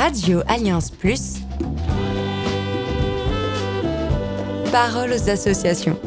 Radio Alliance Plus. Parole aux associations.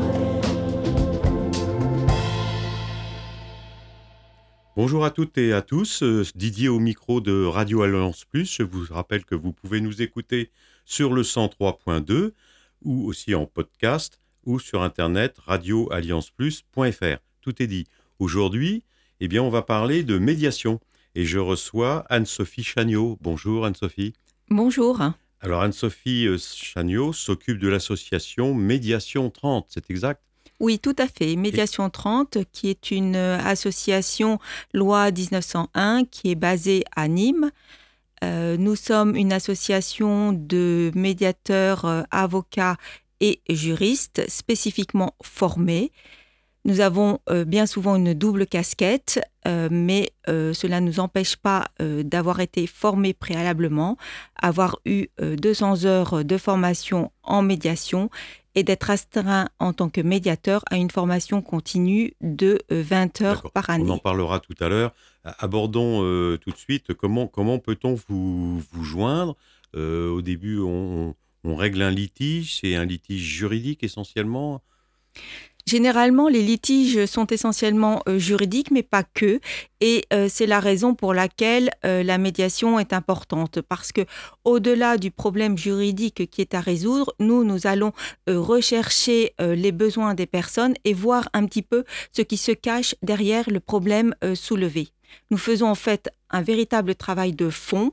Bonjour à toutes et à tous, Didier au micro de Radio Alliance Plus. Je vous rappelle que vous pouvez nous écouter sur le 103.2 ou aussi en podcast ou sur internet radioallianceplus.fr. Tout est dit. Aujourd'hui, on va parler de médiation et je reçois Anne-Sophie Chagnaud. Bonjour Anne-Sophie. Bonjour. Alors Anne-Sophie Chagnaud s'occupe de l'association Médiation 30, c'est exact ? Oui, tout à fait. Médiation 30, qui est une association loi 1901 qui est basée à Nîmes. Nous sommes une association de médiateurs, avocats et juristes spécifiquement formés. Nous avons bien souvent une double casquette, mais cela ne nous empêche pas d'avoir été formés préalablement, avoir eu 200 heures de formation en médiation et d'être astreint en tant que médiateur à une formation continue de 20 heures D'accord. par année. On en parlera tout à l'heure. Abordons tout de suite comment peut-on vous joindre. Au début, on règle un litige, c'est un litige juridique essentiellement. Généralement, les litiges sont essentiellement juridiques, mais pas que. Et c'est la raison pour laquelle la médiation est importante. Parce que, au-delà du problème juridique qui est à résoudre, nous allons rechercher les besoins des personnes et voir un petit peu ce qui se cache derrière le problème soulevé. Nous faisons en fait un véritable travail de fond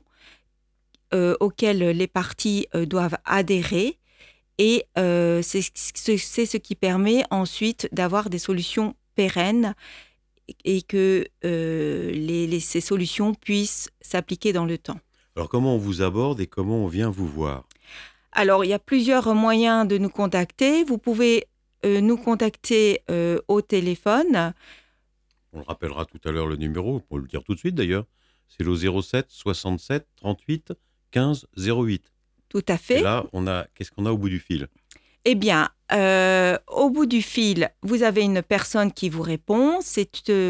auquel les parties doivent adhérer. Et c'est ce qui permet ensuite d'avoir des solutions pérennes et que ces solutions puissent s'appliquer dans le temps. Alors comment on vous aborde et comment on vient vous voir ? Alors, il y a plusieurs moyens de nous contacter. Vous pouvez nous contacter au téléphone. On le rappellera tout à l'heure le numéro, pour le dire tout de suite d'ailleurs. C'est le 07 67 38 15 08. Tout à fait. Et là, qu'est-ce qu'on a au bout du fil ? Eh bien, au bout du fil, vous avez une personne qui vous répond. C'est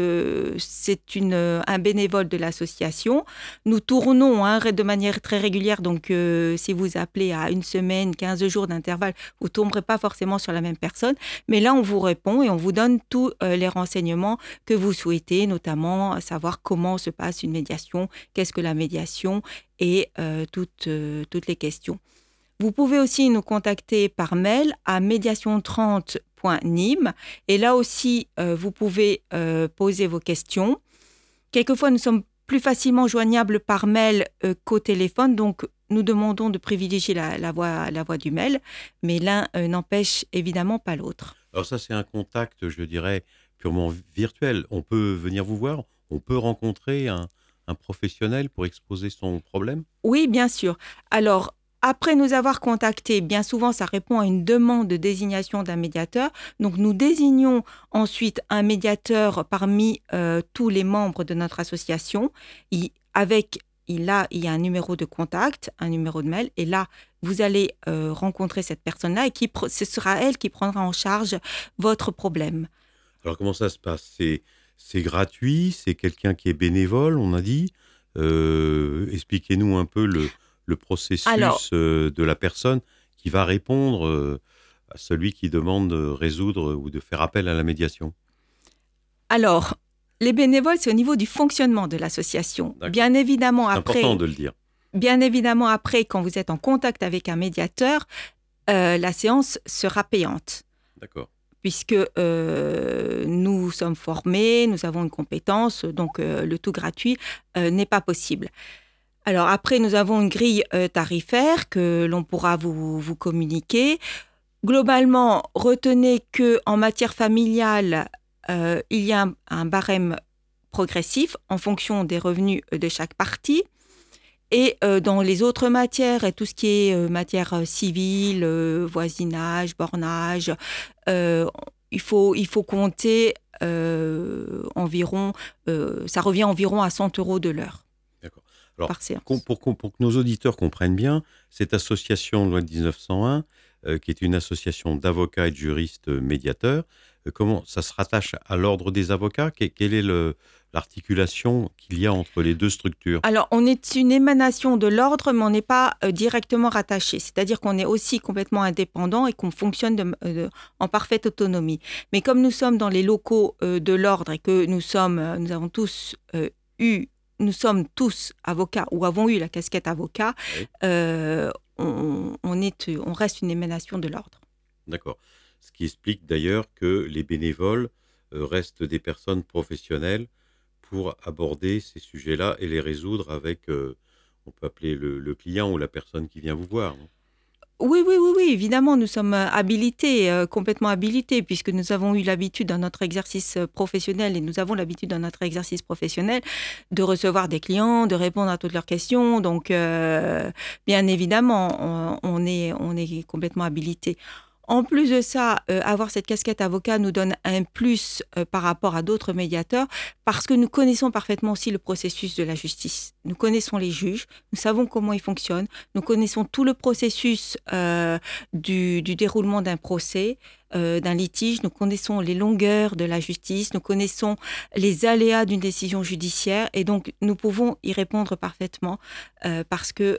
un bénévole de l'association. Nous tournons de manière très régulière. Donc, si vous appelez à une semaine, 15 jours d'intervalle, vous ne tomberez pas forcément sur la même personne. Mais là, on vous répond et on vous donne tous les renseignements que vous souhaitez, notamment savoir comment se passe une médiation, qu'est-ce que la médiation et toutes les questions. Vous pouvez aussi nous contacter par mail à médiation30.nîmes et là aussi, vous pouvez poser vos questions. Quelquefois, nous sommes plus facilement joignables par mail qu'au téléphone, donc nous demandons de privilégier la voie du mail, mais l'un n'empêche évidemment pas l'autre. Alors ça, c'est un contact, je dirais, purement virtuel. On peut venir vous voir, on peut rencontrer un professionnel pour exposer son problème ? Oui, bien sûr. Alors, après nous avoir contactés, bien souvent, ça répond à une demande de désignation d'un médiateur. Donc, nous désignons ensuite un médiateur parmi tous les membres de notre association. Il y a un numéro de contact, un numéro de mail. Et là, vous allez rencontrer cette personne-là et ce sera elle qui prendra en charge votre problème. Alors, comment ça se passe ? C'est gratuit ? C'est quelqu'un qui est bénévole, on a dit ? Expliquez-nous un peu le processus de la personne qui va répondre à celui qui demande de résoudre ou de faire appel à la médiation. Alors, les bénévoles, c'est au niveau du fonctionnement de l'association. D'accord. Bien évidemment, c'est important de le dire. Bien évidemment, après, quand vous êtes en contact avec un médiateur, la séance sera payante. D'accord. Puisque nous sommes formés, nous avons une compétence, donc le tout gratuit n'est pas possible. Alors après, nous avons une grille tarifaire que l'on pourra vous communiquer. Globalement, retenez qu'en matière familiale, il y a un barème progressif en fonction des revenus de chaque partie. Et dans les autres matières, et tout ce qui est matière civile, voisinage, bornage, il faut compter environ, ça revient environ à 100 € de l'heure. D'accord. Alors, par séance. pour que nos auditeurs comprennent bien, cette association loi 1901, qui est une association d'avocats et de juristes médiateurs. Comment ça se rattache à l'ordre des avocats? Quelle est l'articulation qu'il y a entre les deux structures? Alors, on est une émanation de l'ordre, mais on n'est pas directement rattaché. C'est-à-dire qu'on est aussi complètement indépendant et qu'on fonctionne en parfaite autonomie. Mais comme nous sommes dans les locaux de l'ordre et que nous sommes tous avocats ou avons eu la casquette avocat, Oui. on reste une émanation de l'ordre. D'accord. Ce qui explique d'ailleurs que les bénévoles restent des personnes professionnelles pour aborder ces sujets-là et les résoudre avec, on peut appeler le client ou la personne qui vient vous voir, non? Oui, évidemment, nous sommes habilités, complètement habilités, puisque nous avons eu l'habitude dans notre exercice professionnel, et nous avons l'habitude dans notre exercice professionnel de recevoir des clients, de répondre à toutes leurs questions. Donc, bien évidemment, on est complètement habilités. En plus de ça, avoir cette casquette avocat nous donne un plus par rapport à d'autres médiateurs parce que nous connaissons parfaitement aussi le processus de la justice. Nous connaissons les juges, nous savons comment ils fonctionnent, nous connaissons tout le processus du déroulement d'un procès, d'un litige, nous connaissons les longueurs de la justice, nous connaissons les aléas d'une décision judiciaire et donc nous pouvons y répondre parfaitement parce qu'on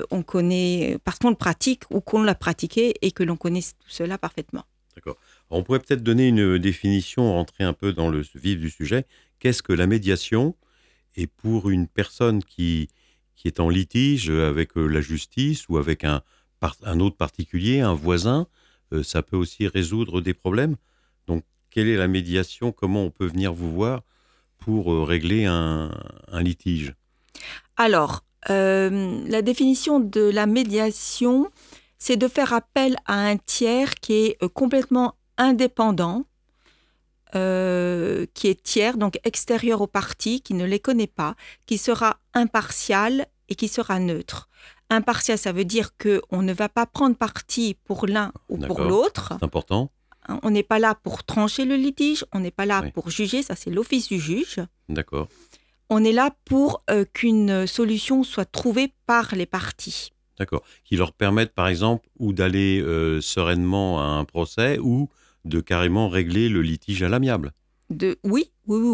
le pratique ou qu'on l'a pratiqué et que l'on connaît tout cela parfaitement. D'accord. Alors, on pourrait peut-être donner une définition, rentrer un peu dans le vif du sujet. Qu'est-ce que la médiation? Et pour une personne qui est en litige avec la justice ou avec un autre particulier, un voisin, ça peut aussi résoudre des problèmes. Donc, quelle est la médiation? Comment on peut venir vous voir pour régler un litige? Alors, la définition de la médiation, c'est de faire appel à un tiers qui est complètement indépendant, qui est tiers, donc extérieur aux parties, qui ne les connaît pas, qui sera impartial et qui sera neutre. Impartial, ça veut dire qu'on ne va pas prendre parti pour l'un ou pour D'accord. l'autre. C'est important. On n'est pas là pour trancher le litige, on n'est pas là Oui. pour juger, ça c'est l'office du juge. D'accord. On est là pour qu'une solution soit trouvée par les parties. D'accord. Qui leur permettent, par exemple, ou d'aller sereinement à un procès ou de carrément régler le litige à l'amiable. Oui.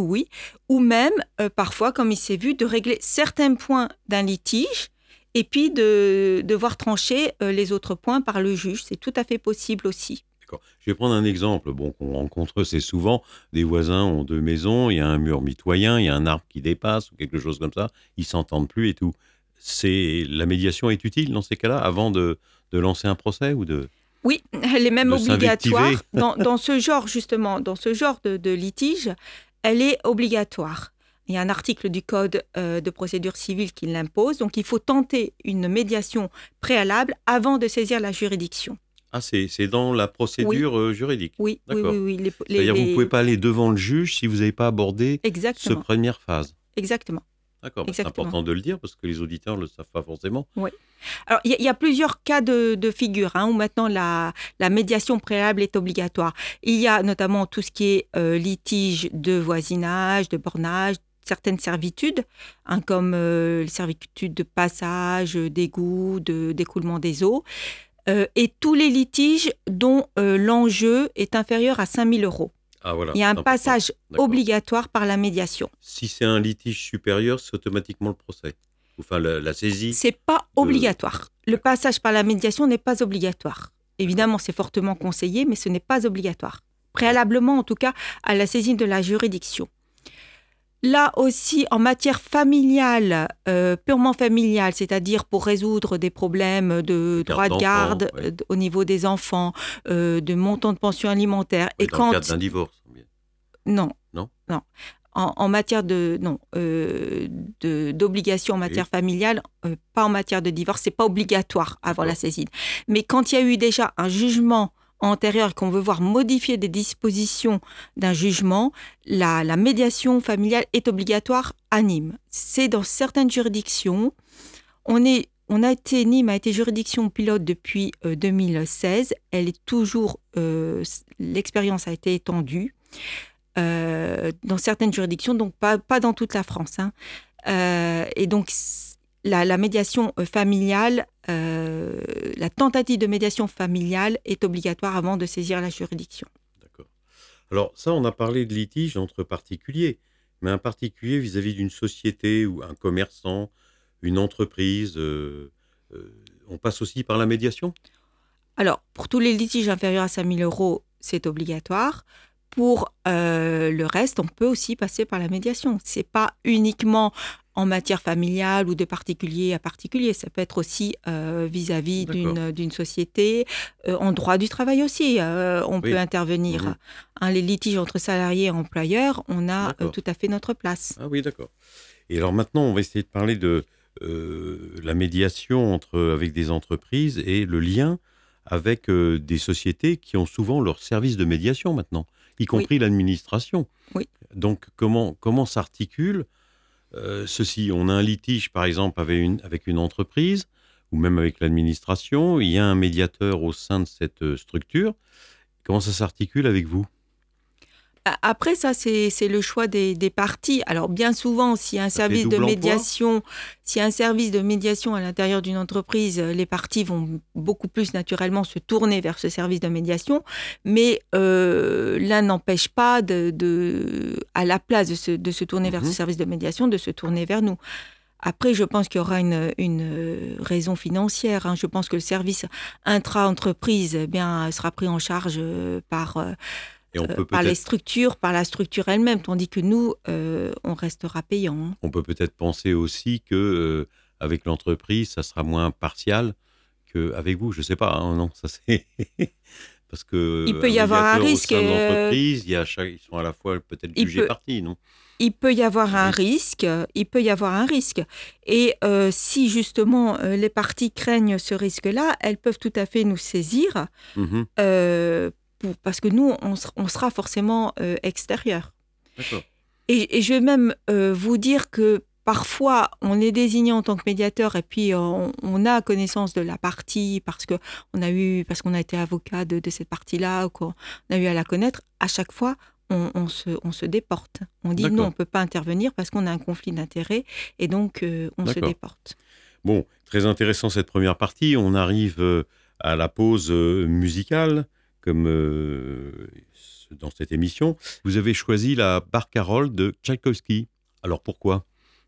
Ou même, parfois, comme il s'est vu, de régler certains points d'un litige et puis de devoir trancher les autres points par le juge. C'est tout à fait possible aussi. D'accord. Je vais prendre un exemple qu'on rencontre assez souvent. Des voisins ont deux maisons, il y a un mur mitoyen, il y a un arbre qui dépasse ou quelque chose comme ça. Ils ne s'entendent plus et tout. La médiation est utile dans ces cas-là avant de lancer un procès ou de... Oui, elle est même de obligatoire. s'invectiver. Dans ce genre, justement, dans ce genre de litige, elle est obligatoire. Il y a un article du Code de procédure civile qui l'impose. Donc, il faut tenter une médiation préalable avant de saisir la juridiction. Ah, c'est dans la procédure juridique. Oui. D'accord. Les- C'est-à-dire que vous les- ne pouvez pas aller devant le juge si vous n'avez pas abordé cette Exactement. première phase. Exactement. D'accord. C'est Exactement. important de le dire parce que les auditeurs ne le savent pas forcément. Alors, il y a plusieurs cas de figure où maintenant la médiation préalable est obligatoire. Il y a notamment tout ce qui est litige de voisinage, de bornage, certaines servitudes, comme les servitudes de passage, d'égout, d'écoulement des eaux, et tous les litiges dont l'enjeu est inférieur à 5 000 euros. Ah, voilà. Il y a un c'est important. passage D'accord. obligatoire par la médiation. Si c'est un litige supérieur, c'est automatiquement le procès. Enfin, la saisie. C'est pas obligatoire. Le passage par la médiation n'est pas obligatoire. Évidemment, c'est fortement conseillé, mais ce n'est pas obligatoire. Préalablement, en tout cas, à la saisine de la juridiction. Là aussi, en matière familiale, purement familiale, c'est-à-dire pour résoudre des problèmes de droit de garde d'enfants, ouais. au niveau des enfants, de montant de pension alimentaire. Oui, Et dans le cadre d'un divorce. Bien. Non. Non. En matière d'obligation en matière familiale, pas en matière de divorce, c'est pas obligatoire avant la saisine. Mais quand il y a eu déjà un jugement antérieur et qu'on veut voir modifier des dispositions d'un jugement, la médiation familiale est obligatoire à Nîmes. C'est dans certaines juridictions. Nîmes a été juridiction pilote depuis 2016. Elle est toujours, l'expérience a été étendue. Dans certaines juridictions, donc pas dans toute la France. Et donc, la médiation familiale la tentative de médiation familiale est obligatoire avant de saisir la juridiction. D'accord. Alors ça, on a parlé de litige entre particuliers, mais un particulier vis-à-vis d'une société ou un commerçant, une entreprise, on passe aussi par la médiation? Alors, pour tous les litiges inférieurs à 5 000 euros, c'est obligatoire. Pour le reste, on peut aussi passer par la médiation. Ce n'est pas uniquement en matière familiale ou de particulier à particulier. Ça peut être aussi vis-à-vis D'accord. d'une société. En droit du travail aussi, on Oui. peut intervenir. Mhm. Les litiges entre salariés et employeurs, on a D'accord. tout à fait notre place. Ah oui, d'accord. Et alors maintenant, on va essayer de parler de la médiation avec des entreprises et le lien avec des sociétés qui ont souvent leur service de médiation maintenant, y Oui, compris l'administration. oui. Donc, comment s'articule ceci? On a un litige, par exemple, avec une entreprise ou même avec l'administration. Il y a un médiateur au sein de cette structure. Comment ça s'articule avec vous? Après, ça, c'est le choix des parties. Alors, bien souvent, s'il y a un Ça fait service de double emploi? médiation, s'il y a un service de médiation à l'intérieur d'une entreprise, les parties vont beaucoup plus naturellement se tourner vers ce service de médiation. Mais l'un n'empêche pas à la place de se tourner vers ce Mhm. service de médiation, de se tourner vers nous. Après, je pense qu'il y aura une raison financière, hein. Je pense que le service intra-entreprise, eh bien, sera pris en charge Et par les structures, par la structure elle-même, tandis que nous, on restera payant, hein. on peut peut-être penser aussi que avec l'entreprise, ça sera moins partial qu'avec vous. Je sais pas, hein, non, ça c'est parce Il que peut un y avoir un médiateur au risque, sein de l'entreprise, ils sont à la fois peut-être il jugés peut, partis, non? il peut y avoir Un un risque. risque, il peut y avoir un risque. Et si justement les parties craignent ce risque-là, elles peuvent tout à fait nous saisir, Mhm. parce que nous, on sera forcément extérieurs. D'accord. Et je vais même vous dire que parfois, on est désigné en tant que médiateur et puis on a connaissance de la partie parce qu'on a été avocat de cette partie-là ou qu'on a eu à la connaître. À chaque fois, on se déporte. On dit non, on D'accord. ne peut pas intervenir parce qu'on a un conflit d'intérêts et donc on se D'accord. déporte. Bon, très intéressant cette première partie. On arrive à la pause musicale, comme dans cette émission. Vous avez choisi la Barcarolle de Tchaïkovski. Alors pourquoi?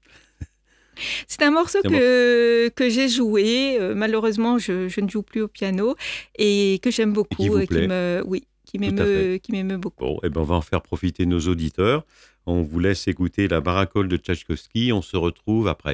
C'est un morceau C'est un morceau que j'ai joué. Malheureusement, je ne joue plus au piano et que j'aime qui beaucoup vous et plaît. Tout à fait. qui m'émeut beaucoup. Bon, eh ben, on va en faire profiter nos auditeurs. On vous laisse écouter la Barcarolle de Tchaïkovski. On se retrouve après.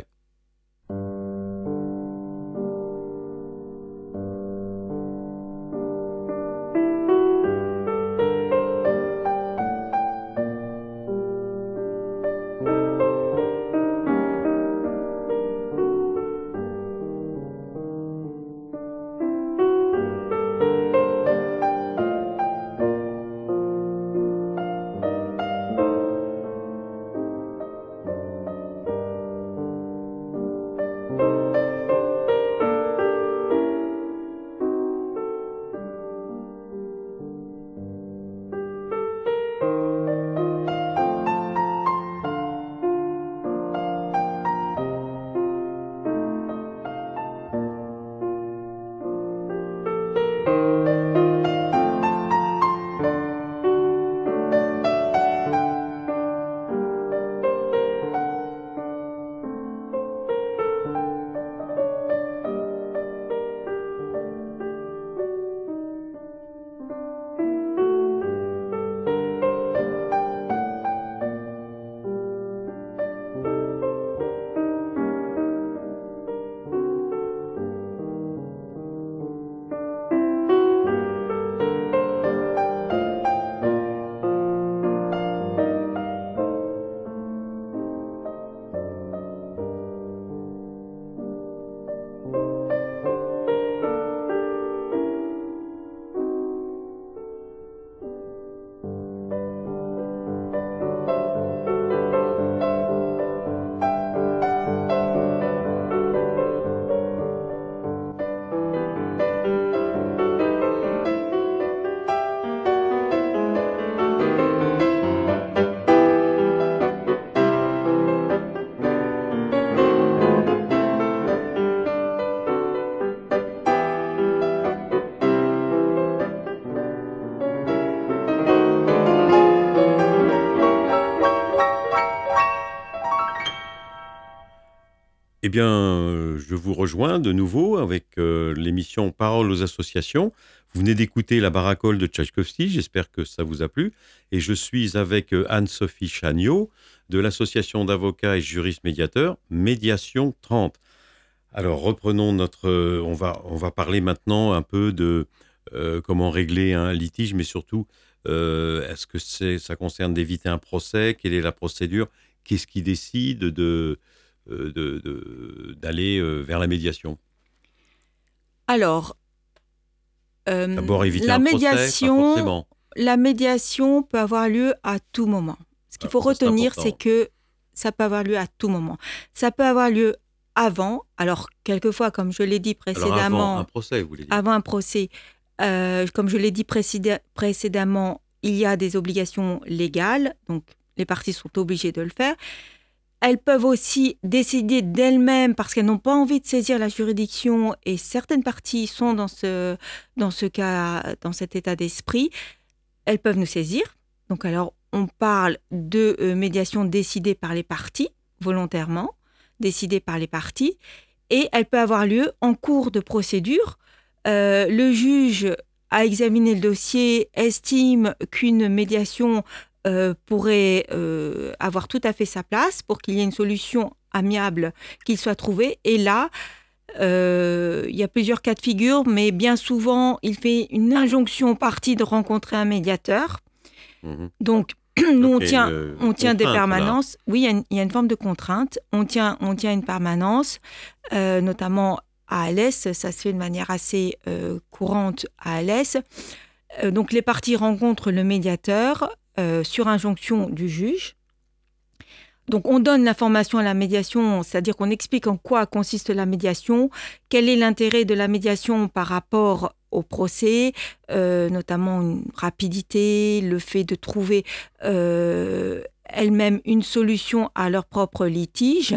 Eh bien, je vous rejoins de nouveau avec l'émission Parole aux associations. Vous venez d'écouter La Baracole de Tchaïkovski, j'espère que ça vous a plu. Et je suis avec Anne-Sophie Chagnot de l'association d'avocats et juristes médiateurs Médiation 30. Alors, reprenons on va parler maintenant un peu de comment régler un litige, mais surtout, est-ce que ça concerne d'éviter un procès? Quelle est la procédure? Qu'est-ce qui décide d'aller vers la médiation? Alors, D'abord, éviter la un procès, pas forcément. la médiation peut avoir lieu à tout moment. Ce qu'il faut Alors, ça, retenir, important. c'est que ça peut avoir lieu à tout moment. Ça peut avoir lieu avant, alors quelquefois, comme je l'ai dit Alors, précédemment, avant un procès, vous voulez dire? avant un procès, comme je l'ai dit précédemment, il y a des obligations légales, donc les parties sont obligées de le faire. Elles peuvent aussi décider d'elles-mêmes parce qu'elles n'ont pas envie de saisir la juridiction et certaines parties sont dans cet état d'esprit. Elles peuvent nous saisir. Donc alors, on parle de médiation décidée par les parties, volontairement, décidée par les parties, et elle peut avoir lieu en cours de procédure. Le juge a examiné le dossier, estime qu'une médiation pourrait avoir tout à fait sa place pour qu'il y ait une solution amiable qui soit trouvée. Et là, il y a plusieurs cas de figure, mais bien souvent, il fait une injonction aux parties de rencontrer un médiateur. Mhm. Donc, nous, Donc, il y a on tient des contrainte, là. permanences. Oui, il y a une forme de contrainte. On tient une permanence, notamment à Alès. Ça se fait de manière assez courante à Alès. Donc, les parties rencontrent le médiateur sur injonction du juge. Donc, on donne l'information à la médiation, c'est-à-dire qu'on explique en quoi consiste la médiation, quel est l'intérêt de la médiation par rapport au procès, notamment une rapidité, le fait de trouver elles-mêmes une solution à leur propre litige.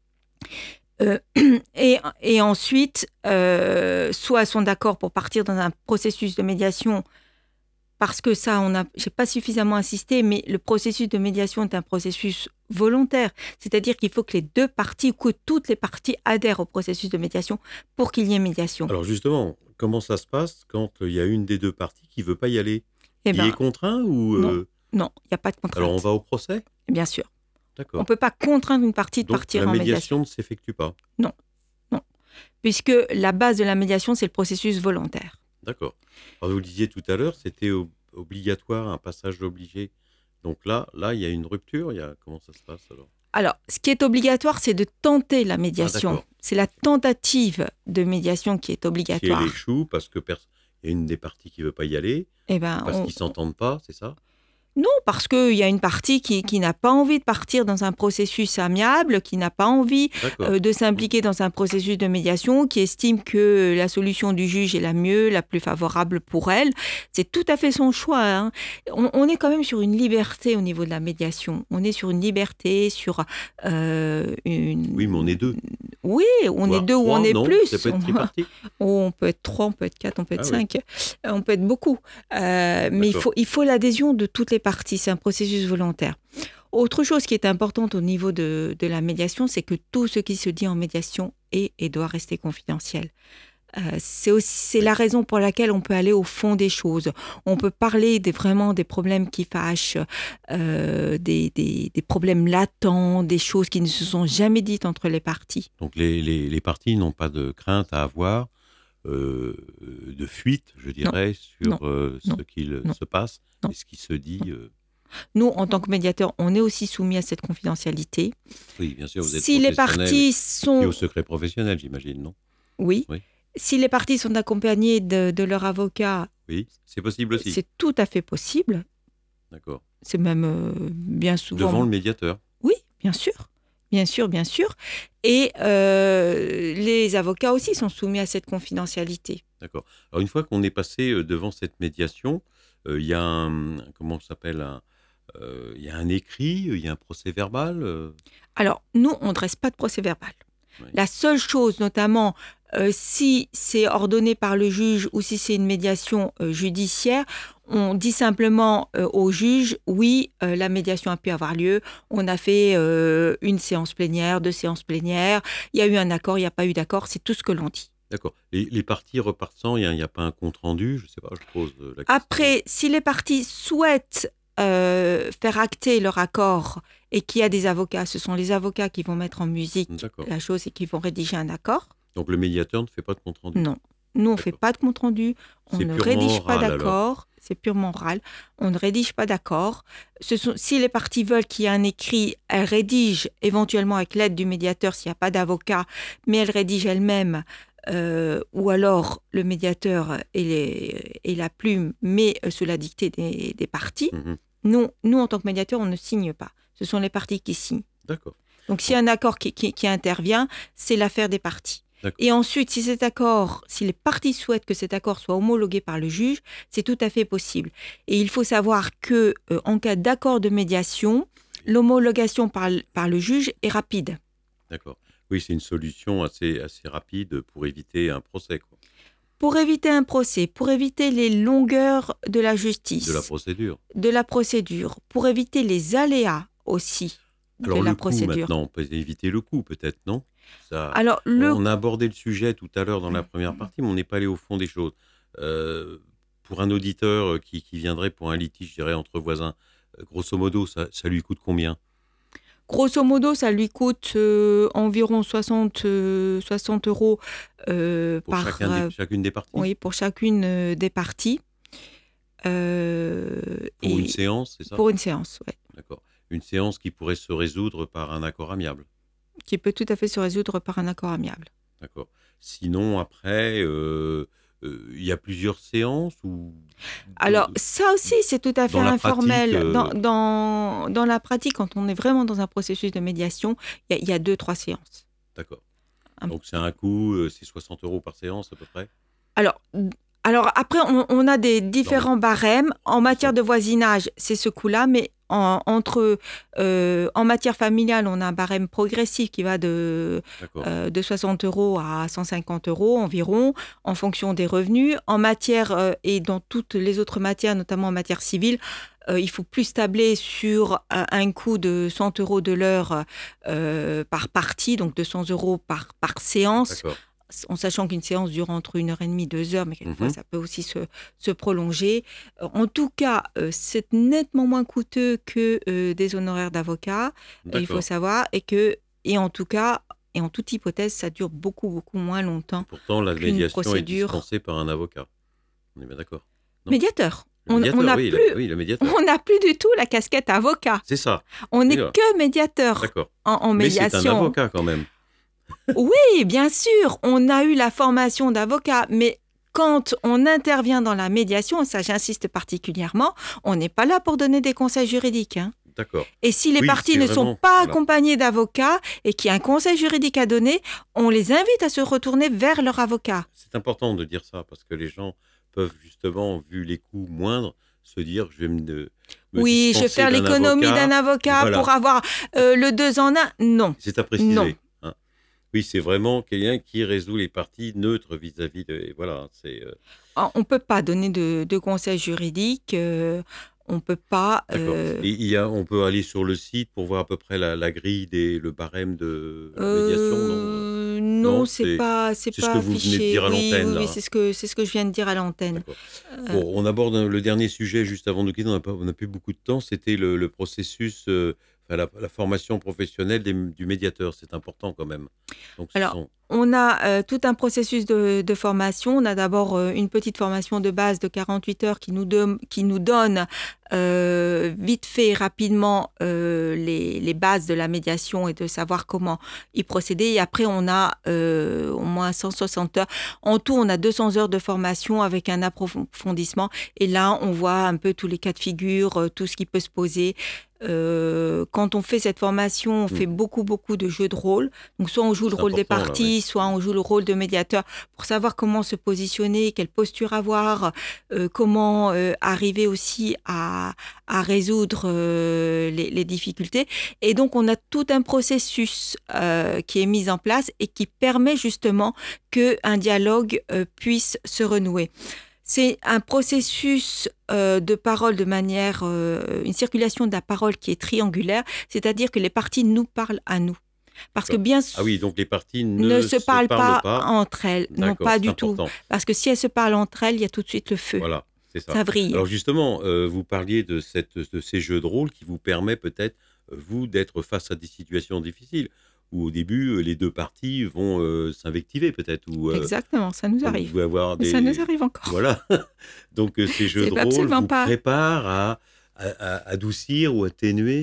Et ensuite, soit elles sont d'accord pour partir dans un processus de médiation, parce que ça, j'ai pas suffisamment insisté, mais le processus de médiation est un processus volontaire. C'est-à-dire qu'il faut que les deux parties, que toutes les parties adhèrent au processus de médiation pour qu'il y ait médiation. Alors, justement, comment ça se passe quand il y a une des deux parties qui ne veut pas y aller? Eh Il ben, est contraint ou... non, il n'y a pas de contrainte. Alors, on va au procès? Bien sûr. On D'accord. ne peut pas contraindre une partie de Donc, partir la en médiation médiation. ne s'effectue pas? Non. Puisque la base de la médiation, c'est le processus volontaire. D'accord. Alors, vous le disiez tout à l'heure, c'était obligatoire, un passage obligé. Donc là, il y a une rupture. Comment ça se passe alors? Alors, ce qui est obligatoire, c'est de tenter la médiation. d'accord. C'est la tentative de médiation qui est Si obligatoire. elle échoue parce que il y a une des parties qui ne veut pas y aller, Eh ben, parce qu'ils ne s'entendent pas, c'est ça? Non, parce qu'il y a une partie qui n'a pas envie de partir dans un processus amiable, qui n'a pas envie D'accord. de s'impliquer dans un processus de médiation, qui estime que la solution du juge est la mieux, la plus favorable pour elle. C'est tout à fait son choix. Hein. On est quand même sur une liberté au niveau de la médiation. On est sur une liberté, sur une... Oui, mais on est deux. Oui, on Voire est deux ou trois, on est non? plus. Ça peut être tripartite? On peut être 3, on peut être 4, on peut être Ah oui. 5, on peut être beaucoup. Mais D'accord. il faut l'adhésion de toutes les parties, c'est un processus volontaire. Autre chose qui est importante au niveau de la médiation, c'est que tout ce qui se dit en médiation est et doit rester confidentiel. C'est la raison pour laquelle on peut aller au fond des choses. On peut parler vraiment des problèmes qui fâchent, des problèmes latents, des choses qui ne se sont jamais dites entre les parties. Donc les parties n'ont pas de crainte à avoir, de fuite, je dirais, sur ce qu'il se passe Non. et ce qui se dit. Nous, en tant que médiateurs, on est aussi soumis à cette confidentialité. Oui, bien sûr, vous êtes Si les professionnel parties et sont... au secret professionnel, j'imagine, non? Oui. Oui. Si les parties sont accompagnées de leur avocat, Oui, c'est possible aussi. c'est tout à fait possible. D'accord. C'est même bien souvent... Devant le médiateur. Oui, bien sûr. Bien sûr, bien sûr. Et les avocats aussi sont soumis à cette confidentialité. D'accord. Alors, une fois qu'on est passé devant cette médiation, il y a comment ça s'appelle il y a un écrit, il y a un procès verbal. Alors, nous, on ne dresse pas de procès verbal. Oui. La seule chose, notamment, si c'est ordonné par le juge ou si c'est une médiation judiciaire, On dit simplement au juge, oui, la médiation a pu avoir lieu, on a fait une séance plénière, 2 séances plénières, il y a eu un accord, il n'y a pas eu d'accord, c'est tout ce que l'on dit. D'accord. Les parties repartant, il n'y a pas un compte-rendu? Je ne sais pas, je pose la question. Après, si les parties souhaitent faire acter leur accord et qu'il y a des avocats, ce sont les avocats qui vont mettre en musique la chose et qui vont rédiger un accord. Donc le médiateur ne fait pas de compte-rendu? Non. Nous, on ne fait pas de compte-rendu, on ne rédige pas d'accord, c'est purement oral, on ne rédige pas d'accord. Si les parties veulent qu'il y ait un écrit, elles rédigent éventuellement avec l'aide du médiateur s'il n'y a pas d'avocat, mais elles rédigent elles-mêmes, ou alors le médiateur et la plume, mais sous la dictée des parties. Nous, en tant que médiateur, on ne signe pas, ce sont les parties qui signent. D'accord. Donc s'il y a un accord qui intervient, c'est l'affaire des parties. Et ensuite, si les parties souhaitent que cet accord soit homologué par le juge, c'est tout à fait possible. Et il faut savoir que en cas d'accord de médiation, l'homologation par le juge est rapide. D'accord. Oui, c'est une solution assez rapide pour éviter un procès, quoi. Pour éviter un procès, pour éviter les longueurs de la justice. De la procédure. De la procédure. Pour éviter les aléas aussi de la procédure. Alors maintenant, on peut éviter le coût peut-être, non? Alors, on a abordé le sujet tout à l'heure dans la première partie, mais on n'est pas allé au fond des choses. Pour un auditeur qui viendrait pour un litige, je dirais, entre voisins, grosso modo, ça lui coûte combien? Grosso modo, ça lui coûte environ 60 euros pour chacune des parties? Oui, pour chacune des parties. Pour une séance, c'est ça? Pour une séance, oui. D'accord. Une séance qui pourrait se résoudre par un accord amiable? Qui peut tout à fait se résoudre par un accord amiable. D'accord. Sinon, après, il y a plusieurs séances ou... Alors, ça aussi, c'est tout à fait informel. Dans la pratique, quand on est vraiment dans un processus de médiation, il y a 2-3 séances. D'accord. Donc, c'est un coût, c'est 60 euros par séance à peu près? Alors après, on a des différents barèmes. En matière de voisinage, c'est ce coût-là, mais en matière familiale, on a un barème progressif qui va de 60 euros à 150 euros environ, en fonction des revenus. En matière, et dans toutes les autres matières, notamment en matière civile, il faut plus tabler sur un coût de 100 euros de l'heure par partie, donc 200 euros par séance. D'accord. En sachant qu'une séance dure entre 1h30 et 2 heures, mais quelquefois ça peut aussi se prolonger. En tout cas, c'est nettement moins coûteux que des honoraires d'avocat, il faut savoir, et en tout cas, et en toute hypothèse, ça dure beaucoup, beaucoup moins longtemps. Et pourtant, la médiation est dispensée par un avocat. On est bien d'accord? Médiateur. Le médiateur. On n'a plus du tout la casquette avocat. C'est ça. On n'est que médiateur en médiation. Mais c'est un avocat quand même. Oui, bien sûr, on a eu la formation d'avocat, mais quand on intervient dans la médiation, ça j'insiste particulièrement, on n'est pas là pour donner des conseils juridiques. D'accord. Et si les parties ne sont pas accompagnées d'avocats et qu'il y a un conseil juridique à donner, on les invite à se retourner vers leur avocat. C'est important de dire ça parce que les gens peuvent justement, vu les coûts moindres, se dire je vais faire l'économie d'un avocat pour avoir le 2 en 1. Non. C'est à préciser. Non. Oui, c'est vraiment quelqu'un qui résout les parties neutres vis-à-vis de... Voilà, on ne peut pas donner de conseils juridiques, on ne peut pas... on peut aller sur le site pour voir à peu près la grille, le barème de médiation, non, c'est pas ce que vous venez de dire à l'antenne. Oui, c'est ce que je viens de dire à l'antenne. Bon, on aborde le dernier sujet juste avant de quitter, on n'a plus beaucoup de temps, c'était le processus... la formation professionnelle du médiateur, c'est important quand même. Donc, on a tout un processus de formation. On a d'abord une petite formation de base de 48 heures qui nous donne vite fait, rapidement, les bases de la médiation et de savoir comment y procéder. Et après, on a au moins 160 heures. En tout, on a 200 heures de formation avec un approfondissement. Et là, on voit un peu tous les cas de figure, tout ce qui peut se poser. Quand on fait cette formation, on fait beaucoup de jeux de rôle. Donc soit on joue le rôle des parties, soit on joue le rôle de médiateur pour savoir comment se positionner, quelle posture avoir, comment arriver aussi à résoudre les difficultés. Et donc on a tout un processus qui est mis en place et qui permet justement qu'un dialogue puisse se renouer. C'est un processus de parole de manière, une circulation de la parole qui est triangulaire, c'est-à-dire que les parties nous parlent à nous. Parce que Ah oui, donc les parties ne se parlent pas pas. entre elles, non D'accord, pas c'est du tout. important. Parce que si elles se parlent entre elles, il y a tout de suite le feu, Voilà, c'est ça. ça vrille. Alors justement, vous parliez de ces jeux de rôle qui vous permet peut-être, vous, d'être face à des situations difficiles, où au début, les deux parties vont s'invectiver peut-être, ou Exactement, ça nous donc vous arrive. pouvez avoir Et ça nous des... arrive encore. Voilà. Donc ces jeux C'est de rôle absolument vous pas. préparent à adoucir ou atténuer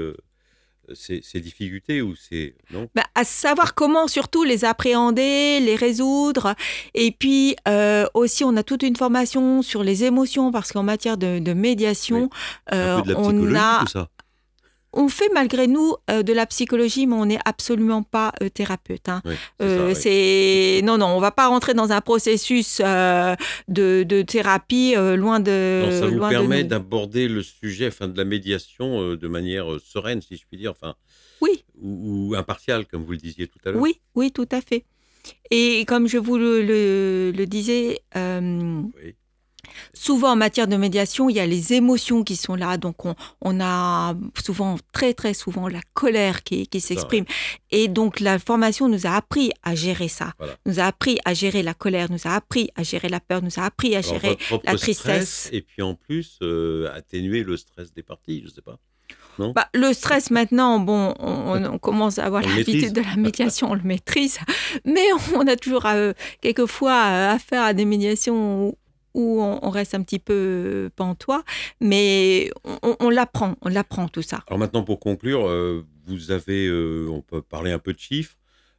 ces difficultés, ou ces... Non? À savoir comment surtout les appréhender, les résoudre. Et puis aussi, on a toute une formation sur les émotions parce qu'en matière de médiation, Un peu de la psychologie, tout ça. on fait malgré nous de la psychologie, mais on n'est absolument pas thérapeute. Hein. Oui, c'est ça, oui. Non, on va pas rentrer dans un processus de thérapie loin de Non, ça vous loin de permet nous. d'aborder le sujet, enfin de la médiation, de manière sereine, si je puis dire, enfin, Oui, ou impartiale, comme vous le disiez tout à l'heure. oui, tout à fait. Et comme je vous le disais, Oui, souvent en matière de médiation, il y a les émotions qui sont là. Donc on a souvent, très très souvent, la colère qui c'est ça, s'exprime. ouais. Et donc la formation nous a appris à gérer ça. Voilà. Nous a appris à gérer la colère, nous a appris à gérer la peur, nous a appris à Alors gérer votre propre la stress, tristesse. et puis en plus, atténuer le stress des parties, je sais pas. Non? Le stress maintenant, bon, on commence à avoir On le l'habitude maîtrise. de la médiation, on le maîtrise, mais on a toujours quelquefois affaire à des médiations où on reste un petit peu pantois, mais on l'apprend tout ça. Alors maintenant, pour conclure, vous avez, on peut parler un peu de chiffres.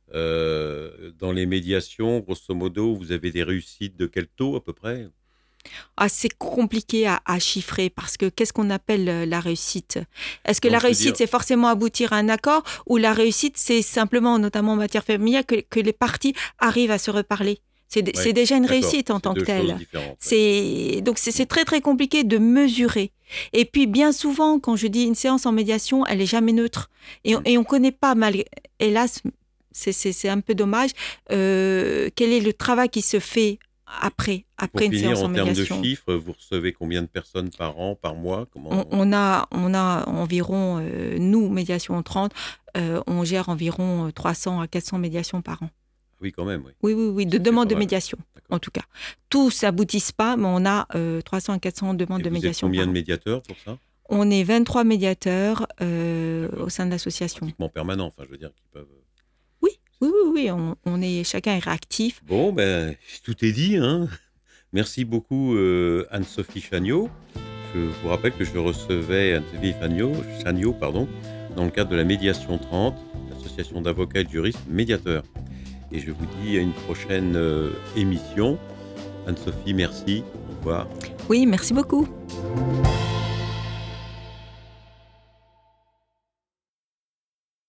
Dans les médiations, grosso modo, vous avez des réussites de quel taux à peu près? C'est compliqué à chiffrer parce que qu'est-ce qu'on appelle la réussite? Est-ce que Non, la je veux réussite, dire, c'est forcément aboutir à un accord ou la réussite, c'est simplement, notamment en matière familiale, que les parties arrivent à se reparler? C'est ouais, déjà une d'accord, réussite en c'est tant que deux choses telle. différentes. Ouais. Donc c'est très très compliqué de mesurer. Et puis bien souvent, quand je dis une séance en médiation, elle est jamais neutre. Et on connaît pas, hélas, c'est un peu dommage, quel est le travail qui se fait après Pour une finir, séance en en termes de médiation. chiffres, vous recevez combien de personnes par an, par mois? On a environ, nous, Médiation 30, on gère environ 300 à 400 médiations par an. Oui, quand même, oui. Oui, de Ça fait demandes pas de mal. médiation, D'accord. en tout cas. Tous n'aboutissent pas, mais on a 300 à 400 demandes Et de vous êtes médiation combien par de an. médiateurs pour ça? On est 23 médiateurs D'accord. au sein de l'association. Pratiquement permanents, enfin, je veux dire, qui peuvent... Oui, chacun est réactif. Bon, ben, tout est dit, hein. Merci beaucoup, Anne-Sophie Chagnaud. Je vous rappelle que je recevais Anne-Sophie Chagnaud, dans le cadre de la Médiation 30, l'association d'avocats et de juristes médiateurs. Et je vous dis à une prochaine émission. Anne-Sophie, merci. Au revoir. Oui, merci beaucoup.